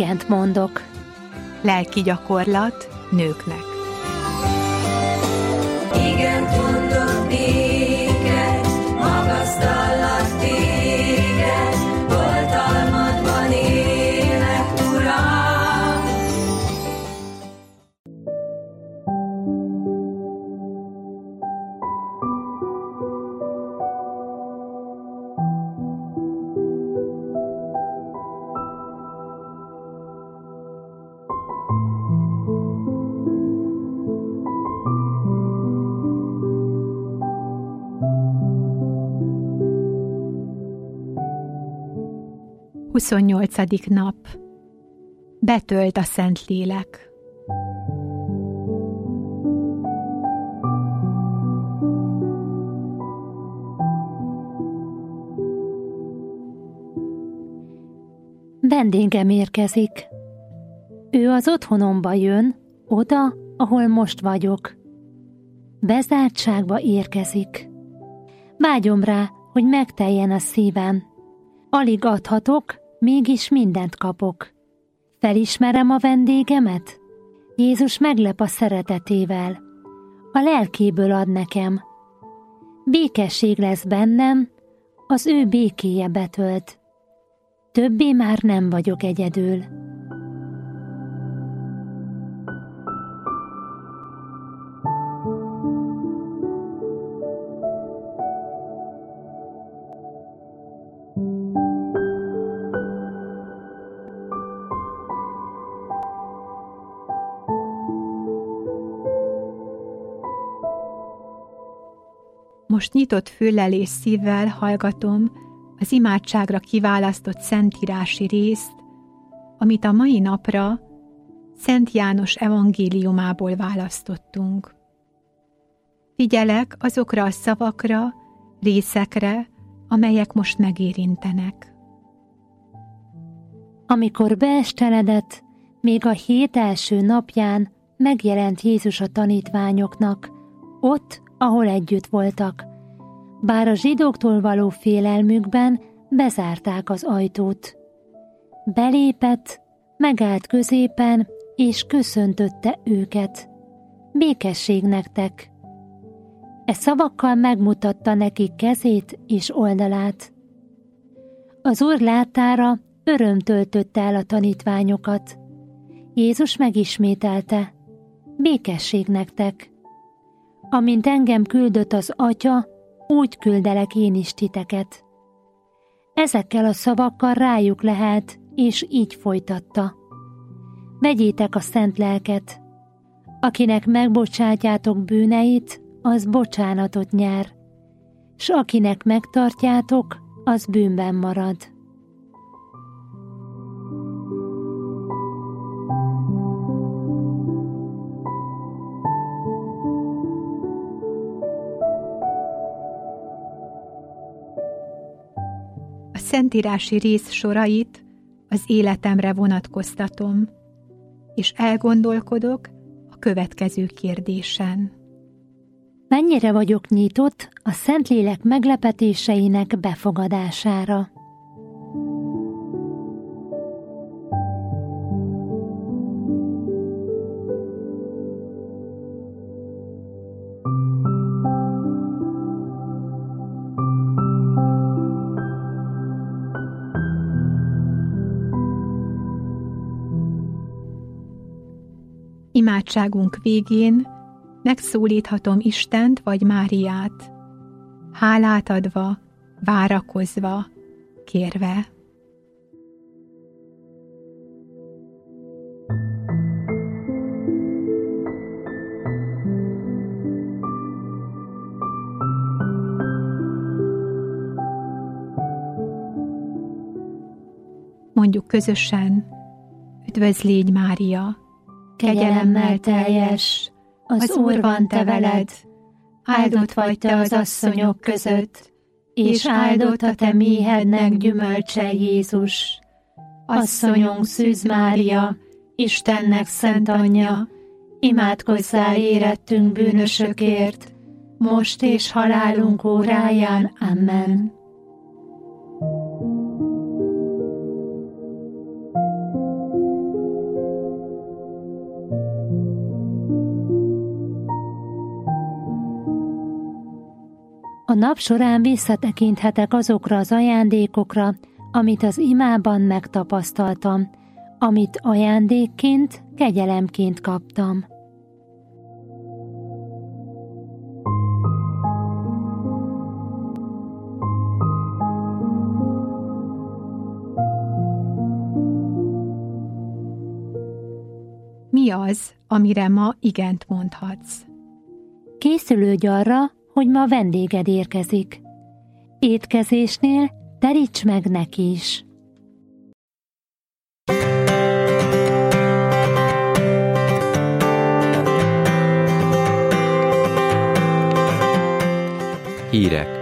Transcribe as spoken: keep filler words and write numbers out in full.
igent mondok. Lelki gyakorlat nőknek. Igent mondok néked, magasztallak téged, oltalmadban élek, Uram. huszonnyolcadik nap. Betölt a Szentlélek. Vendégem érkezik. Ő az otthonomba jön, oda, ahol most vagyok. Bezártságba érkezik. Vágyom rá, hogy megteljen a szívem. Alig adhatok, mégis mindent kapok. Felismerem a vendégemet? Jézus meglep a szeretetével. A lelkéből ad nekem. Békesség lesz bennem, az ő békéje betölt. Többé már nem vagyok egyedül. Most nyitott füllel és szívvel hallgatom az imádságra kiválasztott szentírási részt, amit a mai napra Szent János evangéliumából választottunk. Figyelek azokra a szavakra, részekre, amelyek most megérintenek. Amikor beesteledett, még a hét első napján megjelent Jézus a tanítványoknak, ott, ahol együtt voltak, bár a zsidóktól való félelmükben bezárták az ajtót. Belépett, megállt középen, és köszöntötte őket. Békesség nektek! E szavakkal megmutatta nekik kezét és oldalát. Az Úr láttára öröm töltötte el a tanítványokat. Jézus megismételte: békesség nektek! Amint engem küldött az Atya, úgy küldelek én is titeket. Ezekkel a szavakkal rájuk lehelt, és így folytatta: vegyétek a szent lelket. Akinek megbocsátjátok bűneit, az bocsánatot nyer, s akinek megtartjátok, az bűnben marad. A szentírási rész sorait az életemre vonatkoztatom, és elgondolkodok a következő kérdésen. Mennyire vagyok nyitott a Szentlélek meglepetéseinek befogadására? Imádságunk végén megszólíthatom Istent vagy Máriát, hálát adva, várakozva, kérve. Mondjuk közösen: üdvözl légy, Mária! Kegyelemmel teljes, az Úr van te veled, áldott vagy te az asszonyok között, és áldott a te méhednek gyümölcse, Jézus. Asszonyunk Szűz Mária, Istennek szent anyja, imádkozzál érettünk bűnösökért, most és halálunk óráján. Amen. A nap során visszatekinthetek azokra az ajándékokra, amit az imában megtapasztaltam, amit ajándékként, kegyelemként kaptam. Mi az, amire ma igent mondhatsz? Készülődj arra, hogy ma vendéged érkezik. Étkezésnél teríts meg neki is. Hírek.